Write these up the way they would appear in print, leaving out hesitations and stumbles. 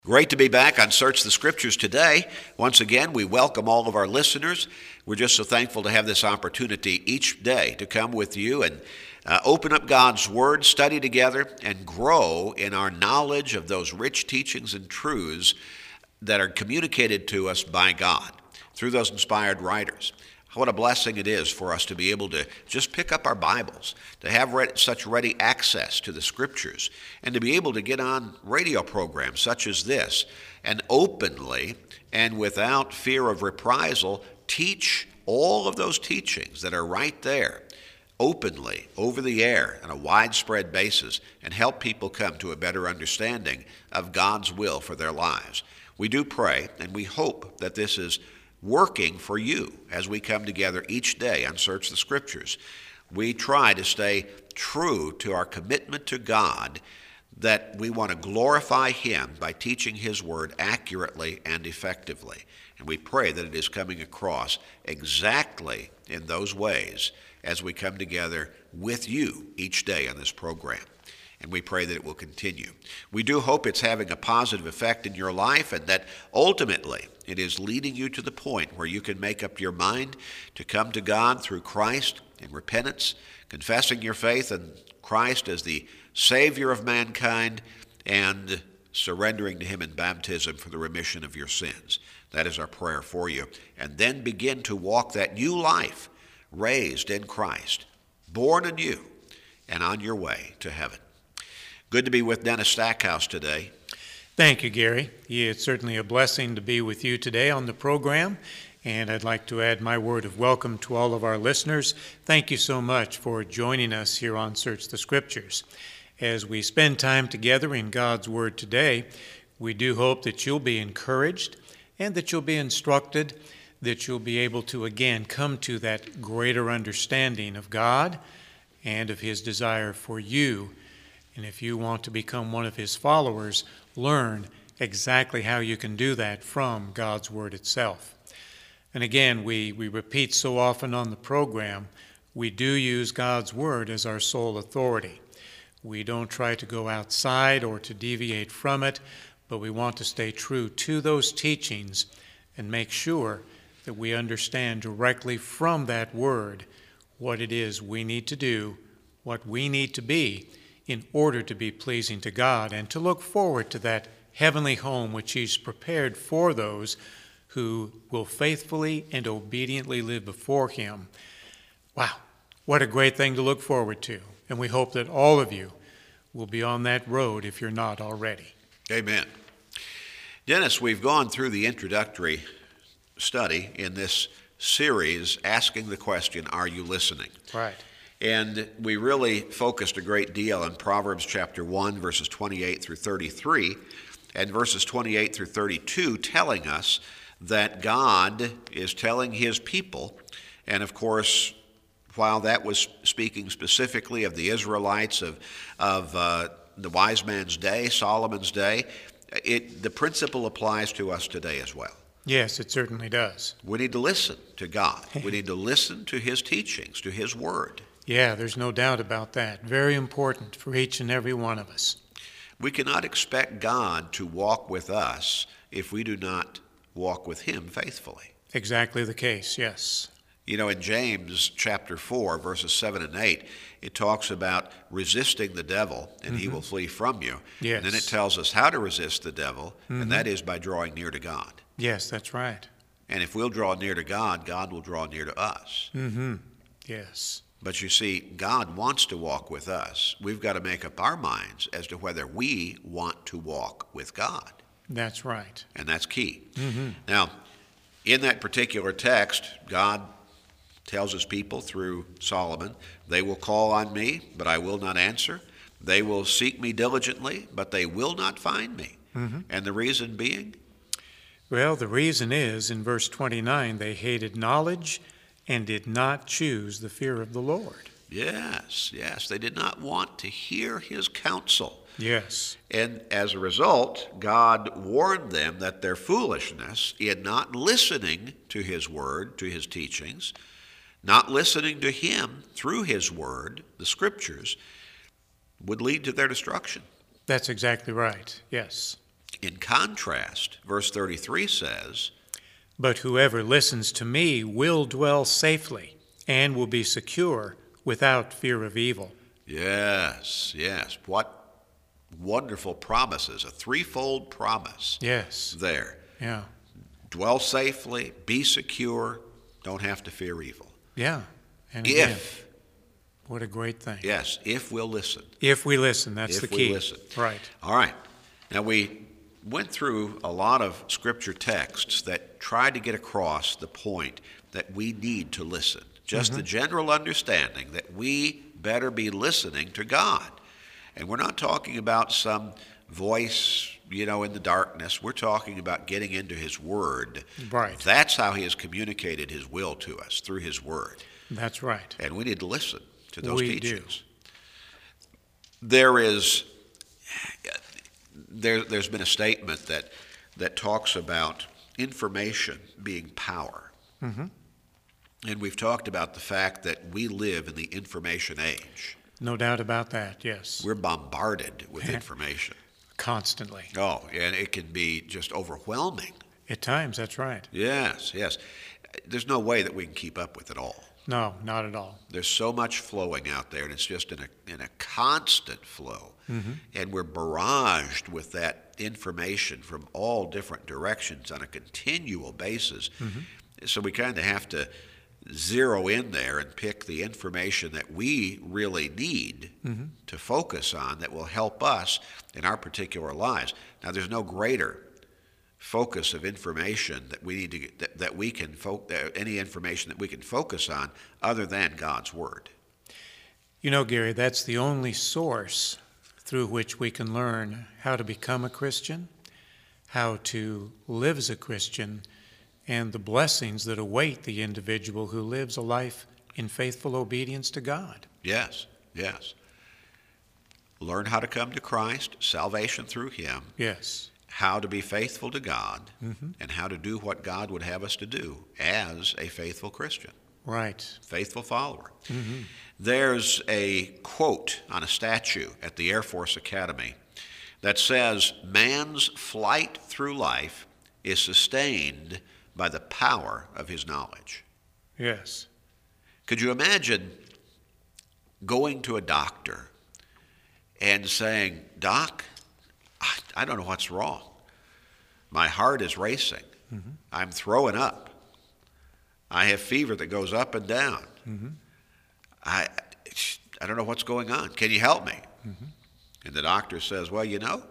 Great to be back on Search the Scriptures today. Once again, we welcome all of our listeners. We're just so thankful to have this opportunity each day to come with you and open up God's Word, study together, and grow in our knowledge of those rich teachings and truths that are communicated to us by God through those inspired writers. What a blessing it is for us to be able to just pick up our Bibles, to have such ready access to the Scriptures, and to be able to get on radio programs such as this and openly and without fear of reprisal teach all of those teachings that are right there openly over the air on a widespread basis and help people come to a better understanding of God's will for their lives. We do pray and we hope that this is working for you as we come together each day on Search the Scriptures. We try to stay true to our commitment to God, that we want to glorify Him by teaching His Word accurately and effectively. And we pray that it is coming across exactly in those ways as we come together with you each day on this program. And we pray that it will continue. We do hope it's having a positive effect in your life and that ultimately it is leading you to the point where you can make up your mind to come to God through Christ in repentance, confessing your faith in Christ as the Savior of mankind, and surrendering to Him in baptism for the remission of your sins. That is our prayer for you. And then begin to walk that new life, raised in Christ, born anew, and on your way to heaven. Good to be with Dennis Stackhouse today. Thank you, Gary. It's certainly a blessing to be with you today on the program, and I'd like to add my word of welcome to all of our listeners. Thank you so much for joining us here on Search the Scriptures. As we spend time together in God's Word today, we do hope that you'll be encouraged and that you'll be instructed, that you'll be able to again come to that greater understanding of God and of His desire for you. And if you want to become one of His followers, learn exactly how you can do that from God's Word itself. And again, we repeat so often on the program, we do use God's Word as our sole authority. We don't try to go outside or to deviate from it, but we want to stay true to those teachings and make sure that we understand directly from that Word what it is we need to do, what we need to be, in order to be pleasing to God and to look forward to that heavenly home which He's prepared for those who will faithfully and obediently live before Him. Wow, what a great thing to look forward to. And we hope that all of you will be on that road if you're not already. Amen. Dennis, we've gone through the introductory study in this series asking the question, are you listening? Right. And we really focused a great deal on Proverbs chapter 1, verses 28 through 33, and verses 28 through 32 telling us that God is telling His people, and of course, while that was speaking specifically of the Israelites of the wise man's day, Solomon's day, the principle applies to us today as well. Yes, it certainly does. We need to listen to God. We need to listen to His teachings, to His Word. Yeah, there's no doubt about that. Very important for each and every one of us. We cannot expect God to walk with us if we do not walk with Him faithfully. Exactly the case, yes. You know, in James chapter 4, verses 7 and 8, it talks about resisting the devil, and he will flee from you. Yes. And then it tells us how to resist the devil, and that is by drawing near to God. Yes, that's right. And if we'll draw near to God, God will draw near to us. Yes. But you see, God wants to walk with us. We've got to make up our minds as to whether we want to walk with God. That's right. And that's key. Now, in that particular text, God tells His people through Solomon, they will call on me, but I will not answer. They will seek me diligently, but they will not find me. And the reason being? Well, the reason is, in verse 29, they hated knowledge and did not choose the fear of the Lord. Yes, they did not want to hear His counsel. Yes. And as a result, God warned them that their foolishness in not listening to His Word, to His teachings, not listening to Him through His Word, the Scriptures, would lead to their destruction. That's exactly right, yes. In contrast, verse 33 says, But whoever listens to me will dwell safely and will be secure without fear of evil. yes, yes, what wonderful promises, a threefold promise Yes. there. Yeah. Dwell safely, be secure, don't have to fear evil. Yeah. And again, If, what a great thing. yes, if we'll listen. If we listen, that's If the we key. listen. Right. All right. Now, we went through a lot of scripture texts that tried to get across the point that we need to listen. Just the general understanding that we better be listening to God. And we're not talking about some voice, in the darkness. We're talking about getting into His Word. Right. That's how He has communicated His will to us, through His Word. That's right. And we need to listen to those We do. teachings. There's been a statement that talks about information being power. And we've talked about the fact that we live in the information age. No doubt about that, yes. We're bombarded with information. Constantly. Oh, and it can be just overwhelming. At times, that's right. Yes, yes. There's no way that we can keep up with it all. No, not at all. There's so much flowing out there, and it's just in a constant flow. And we're barraged with that information from all different directions on a continual basis. So we kind of have to zero in there and pick the information that we really need to focus on that will help us in our particular lives. Now, there's no greater focus of information that we need to get, that we can any information that we can focus on other than God's Word. Gary, that's the only source through which we can learn how to become a Christian, how to live as a Christian, and the blessings that await the individual who lives a life in faithful obedience to God. Yes, yes. Learn how to come to Christ, salvation through Him. Yes. How to be faithful to God, and how to do what God would have us to do as a faithful Christian, Right. faithful follower. There's a quote on a statue at the Air Force Academy that says, "Man's flight through life is sustained by the power of his knowledge." Yes. Could you imagine going to a doctor and saying, "Doc, I don't know what's wrong. My heart is racing. I'm throwing up. I have fever that goes up and down. I don't know what's going on. Can you help me?" And the doctor says, "Well,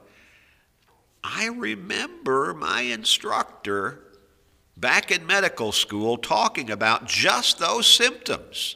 I remember my instructor back in medical school talking about just those symptoms.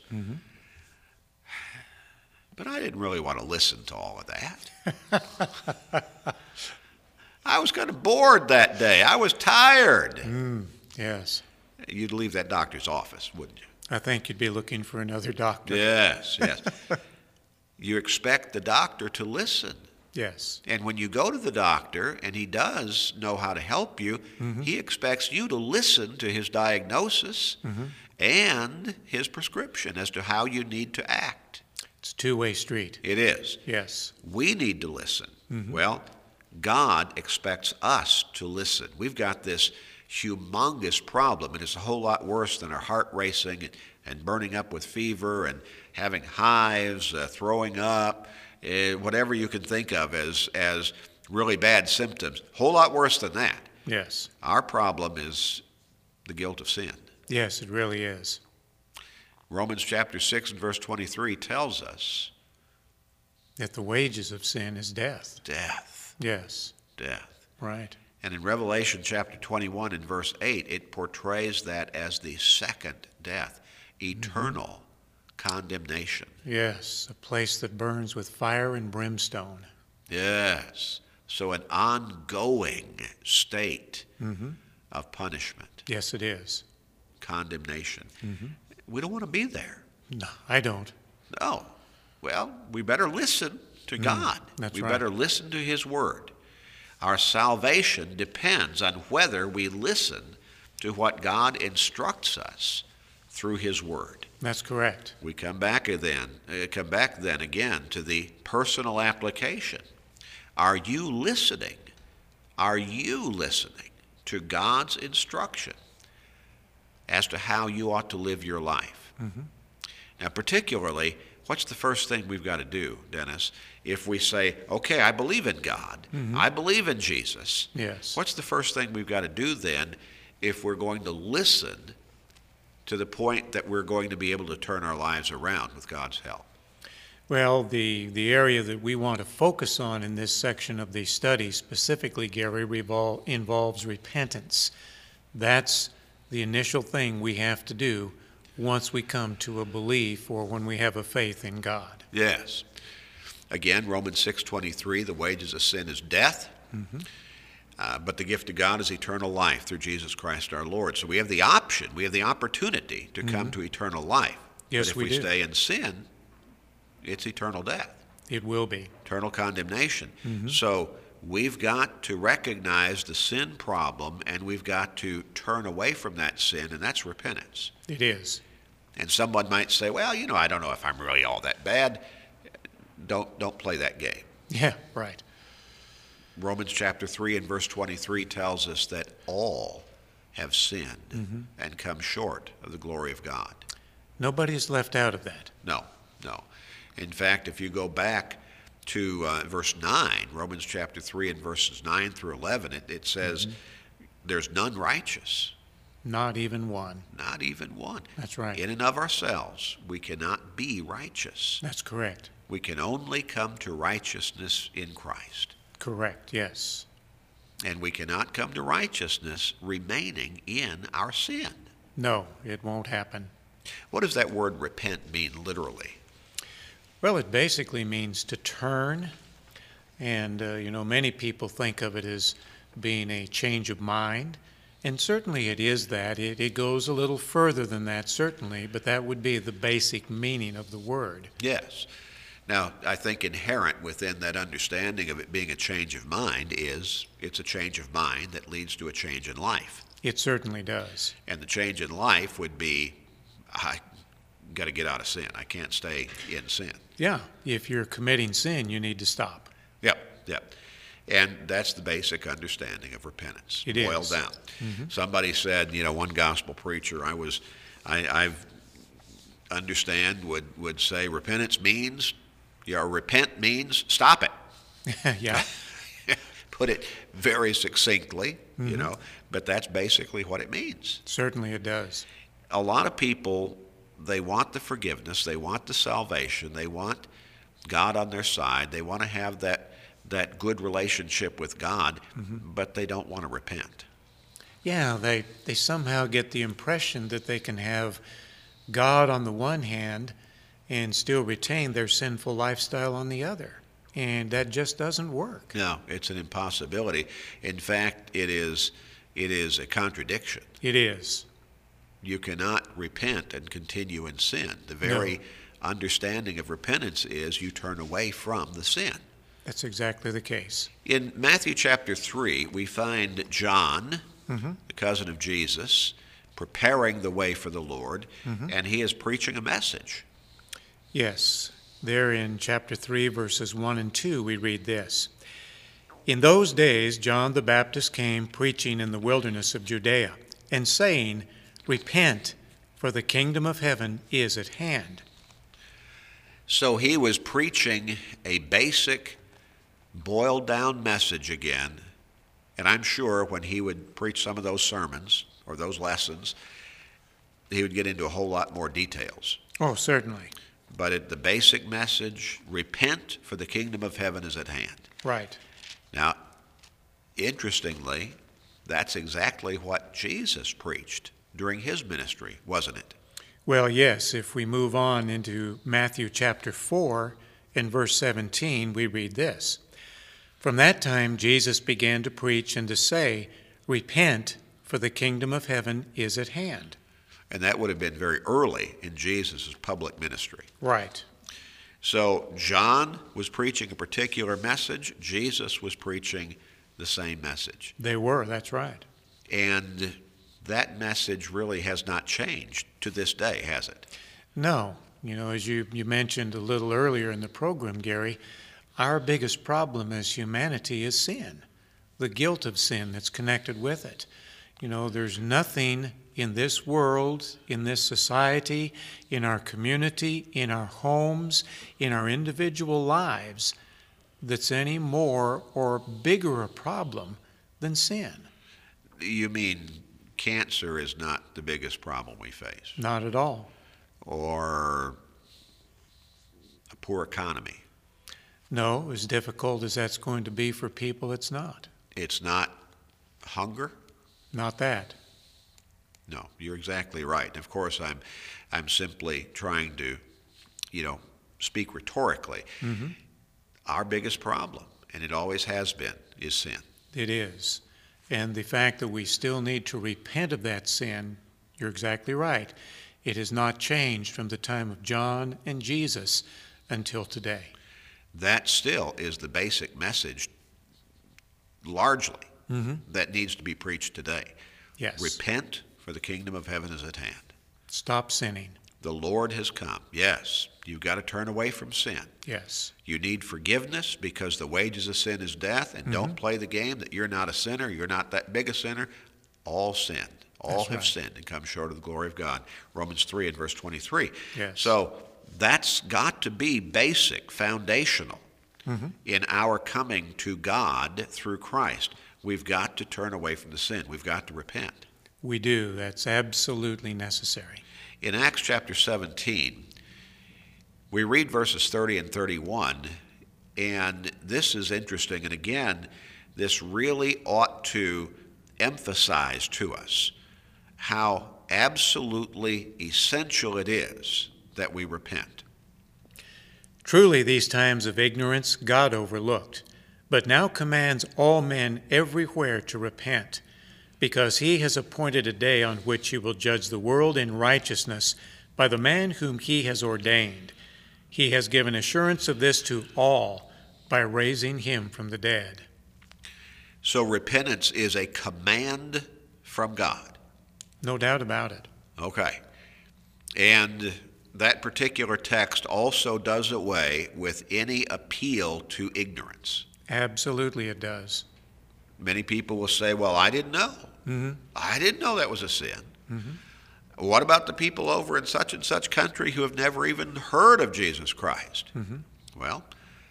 But I didn't really want to listen to all of that. I was kind of bored that day. I was tired." Yes. You'd leave that doctor's office, wouldn't you? I think you'd be looking for another doctor. Yes, yes. You expect the doctor to listen. Yes. And when you go to the doctor and he does know how to help you, he expects you to listen to his diagnosis and his prescription as to how you need to act. It's a two-way street. It is. Yes. We need to listen. Well, God expects us to listen. We've got this humongous problem, and it's a whole lot worse than our heart racing and burning up with fever and having hives, throwing up, whatever you can think of as really bad symptoms. A whole lot worse than that. Yes. Our problem is the guilt of sin. Yes, it really is. Romans chapter 6 and verse 23 tells us That the wages of sin is death. death, Yes. death. Right. And in Revelation chapter 21 and verse 8, it portrays that as the second death, eternal condemnation. Yes. A place that burns with fire and brimstone. Yes. So an ongoing state of punishment, Yes, it is. condemnation. We don't want to be there. No, I don't. No. Well, we better listen to God. that's we right. better listen to His Word. Our salvation depends on whether we listen to what God instructs us through His Word. That's correct. We come back then again to the personal application. Are you listening Are you listening to God's instruction as to how you ought to live your life? Mm-hmm. Now, particularly, what's the first thing we've got to do, Dennis, if we say, okay, I believe in God, Mm-hmm. I believe in Jesus? Yes. What's the first thing we've got to do then if we're going to listen to the point that we're going to be able to turn our lives around with God's help? Well, the area that we want to focus on in this section of the study specifically, Gary, involves repentance. That's the initial thing we have to do once we come to a belief or when we have a faith in God. Yes. Again, Romans 6:23, the wages of sin is death, Mm-hmm. but the gift of God is eternal life through Jesus Christ our Lord. So we have the option, we have the opportunity to come to eternal life. Yes, but if we we do. stay in sin, it's eternal death, It will be. eternal condemnation. Mm-hmm. So we've got to recognize the sin problem, and we've got to turn away from that sin, and that's repentance. It is. And someone might say, well, I don't know if I'm really all that bad. Don't play that game. Yeah, right. Romans chapter 3 and verse 23 tells us that all have sinned and come short of the glory of God. Nobody is left out of that. No. In fact, if you go back to verse 9, Romans chapter 3 and verses 9 through 11, it says, there's none righteous, Not even one. not even one. That's right. In and of ourselves, we cannot be righteous. That's correct. We can only come to righteousness in Christ. Correct, yes. And we cannot come to righteousness remaining in our sin. No, it won't happen. What does that word repent mean literally? Well, it basically means to turn, and many people think of it as being a change of mind, and certainly it is that. It goes a little further than that, certainly, but that would be the basic meaning of the word. Yes. Now, I think inherent within that understanding of it being a change of mind is it's a change of mind that leads to a change in life. It certainly does. And the change in life would be, I got to get out of sin. I can't stay in sin. Yeah, if you're committing sin, you need to stop. Yep. And that's the basic understanding of repentance. It is. Boiled down. Somebody said, one gospel preacher I've understand would say repent means stop it. Yeah, Put it very succinctly, but that's basically what it means. certainly it does. A lot of people, they want the forgiveness, they want the salvation, they want God on their side, they want to have that good relationship with God, but they don't want to repent. Yeah, they somehow get the impression that they can have God on the one hand and still retain their sinful lifestyle on the other. And that just doesn't work. No, it's an impossibility. In fact, it is a contradiction. It is. You cannot repent and continue in sin. The very understanding of repentance is you turn away from the sin. That's exactly the case. In Matthew chapter 3, we find John, the cousin of Jesus, preparing the way for the Lord, and he is preaching a message. Yes. There in chapter 3, verses 1 and 2, we read this. In those days, John the Baptist came preaching in the wilderness of Judea and saying, Repent, for the kingdom of heaven is at hand. So he was preaching a basic, boiled down message again, and I'm sure when he would preach some of those sermons or those lessons, he would get into a whole lot more details. Oh, certainly. But the basic message, repent, for the kingdom of heaven is at hand. Right. Now, interestingly, that's exactly what Jesus preached during his ministry, wasn't it? Well, yes, if we move on into Matthew chapter 4 and verse 17, we read this. From that time Jesus began to preach and to say, Repent, for the kingdom of heaven is at hand. And that would have been very early in Jesus' public ministry. Right. So John was preaching a particular message. Jesus was preaching the same message. They were, that's right. And that message really has not changed to this day, has it? No. As you mentioned a little earlier in the program, Gary, our biggest problem as humanity is sin. the guilt of sin that's connected with it. You know, there's nothing in this world, in this society, in our community, in our homes, in our individual lives that's any more or bigger a problem than sin. You mean cancer is not the biggest problem we face? Not at all. Or a poor economy? No, as difficult as that's going to be for people, it's not. It's not hunger? Not that. No, you're exactly right. And of course, I'm simply trying to, speak rhetorically. Mm-hmm. Our biggest problem, and it always has been, is sin. It is. And the fact that we still need to repent of that sin, you're exactly right. It has not changed from the time of John and Jesus until today. That still is the basic message, largely, Mm-hmm. that needs to be preached today. Yes. Repent, for the kingdom of heaven is at hand. Stop sinning. The Lord has come. Yes, you've got to turn away from sin. Yes. You need forgiveness because the wages of sin is death, and don't play the game that you're not a sinner, you're not that big a sinner. All sinned. All That's have right. sinned and come short of the glory of God. Romans 3 and verse 23. Yes. So that's got to be basic, foundational in our coming to God through Christ. We've got to turn away from the sin. We've got to repent. We do. That's absolutely necessary. In Acts chapter 17, we read verses 30 and 31, and this is interesting. And again, this really ought to emphasize to us how absolutely essential it is that we repent. Truly, these times of ignorance God overlooked, but now commands all men everywhere to repent, because he has appointed a day on which he will judge the world in righteousness by the man whom he has ordained. He has given assurance of this to all by raising him from the dead. So repentance is a command from God. No doubt about it. Okay. And that particular text also does away with any appeal to ignorance. Absolutely it does. Many people will say, well, I didn't know. Mm-hmm. I didn't know that was a sin. Mm-hmm. What about the people over in such and such country who have never even heard of Jesus Christ? Mm-hmm. Well,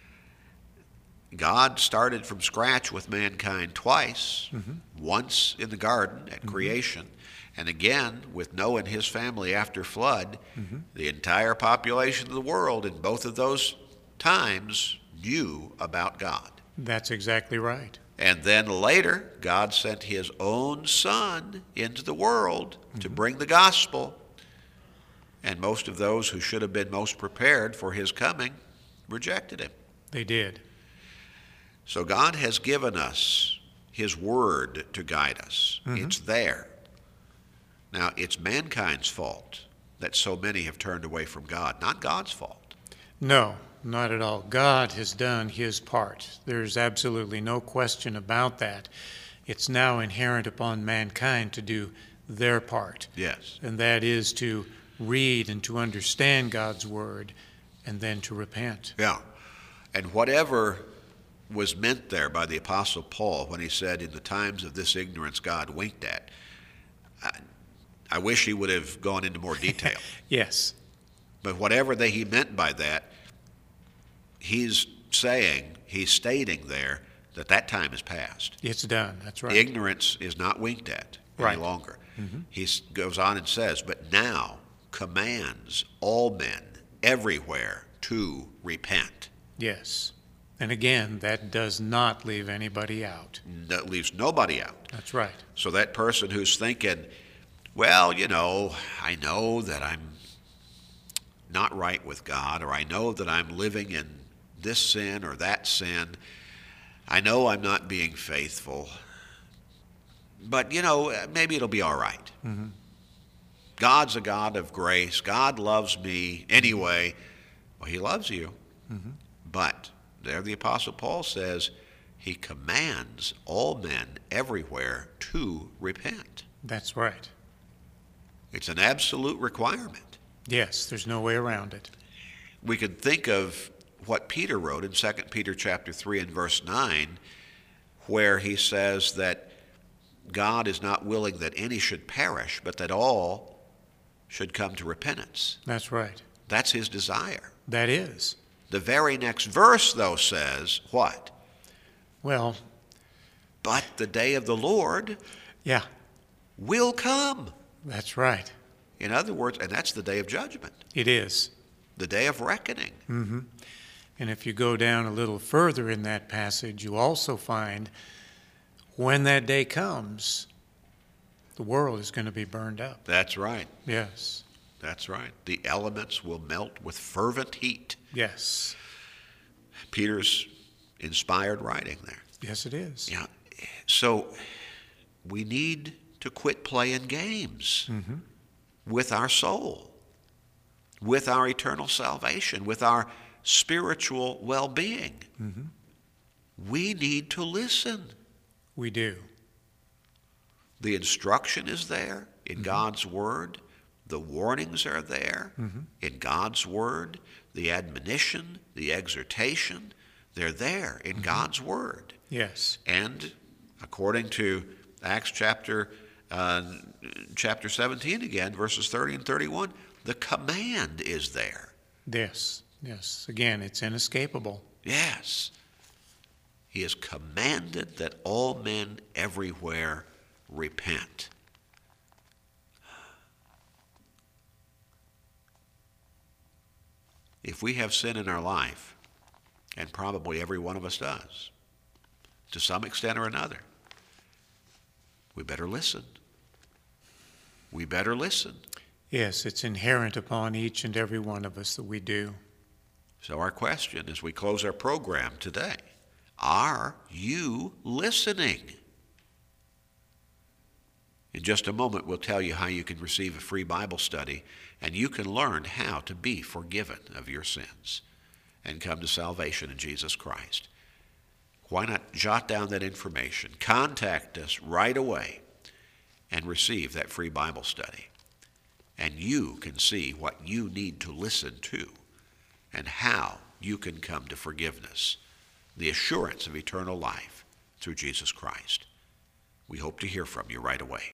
God started from scratch with mankind twice, once in the garden at creation, and again with Noah and his family after flood. The entire population of the world in both of those times knew about God. That's exactly right. And then later, God sent his own Son into the world to bring the gospel. And most of those who should have been most prepared for his coming rejected him. They did. So God has given us his word to guide us. It's there. Now, it's mankind's fault that so many have turned away from God, not God's fault. No, not at all. God has done his part. There's absolutely no question about that. It's now inherent upon mankind to do their part. Yes. And that is to read and to understand God's word and then to repent. Yeah. And whatever was meant there by the Apostle Paul when he said, in the times of this ignorance God winked at, I wish he would have gone into more detail. Yes. But whatever he meant by that, he's stating there that time is past. It's done. That's right. Ignorance is not winked at any Right. longer. He goes on and says, but now commands all men everywhere to repent. Yes. And again, that does not leave anybody out. That leaves nobody out. That's right. So that person who's thinking, well, I know that I'm not right with God, or I know that I'm living in this sin or that sin. I know I'm not being faithful. But, maybe it'll be all right. God's a God of grace. God loves me anyway. Well, he loves you. But there the Apostle Paul says he commands all men everywhere to repent. That's right. It's an absolute requirement. Yes, there's no way around it. We could think of what Peter wrote in 2 Peter chapter 3 and verse 9, where he says that God is not willing that any should perish, but that all should come to repentance. That's right. That's his desire. That is. The very next verse, though, says what? Well, but the day of the Lord yeah, will come. that's right. In other words, and that's the day of judgment, It is. the day of reckoning. Mm-hmm. And if you go down a little further in that passage, you also find when that day comes, the world is going to be burned up. That's right. Yes. That's right. The elements will melt with fervent heat. Yes. Peter's inspired writing there. Yes, it is. Yeah. So we need to quit playing games with our soul, with our eternal salvation, with our spiritual well-being. We need to listen. We do. The instruction is there in God's Word. The warnings are there in God's Word. The admonition, the exhortation, they're there in God's Word. Yes. And according to Acts chapter 17 again, verses 30 and 31, the command is there. Yes. Yes. Again, it's inescapable. Yes. He has commanded that all men everywhere repent. If we have sin in our life, and probably every one of us does, to some extent or another, we better listen. We better listen. Yes, it's inherent upon each and every one of us that we do. So our question as we close our program today, are you listening? In just a moment, we'll tell you how you can receive a free Bible study, and you can learn how to be forgiven of your sins and come to salvation in Jesus Christ. Why not jot down that information? Contact us right away and receive that free Bible study. And you can see what you need to listen to and how you can come to forgiveness, the assurance of eternal life through Jesus Christ. We hope to hear from you right away.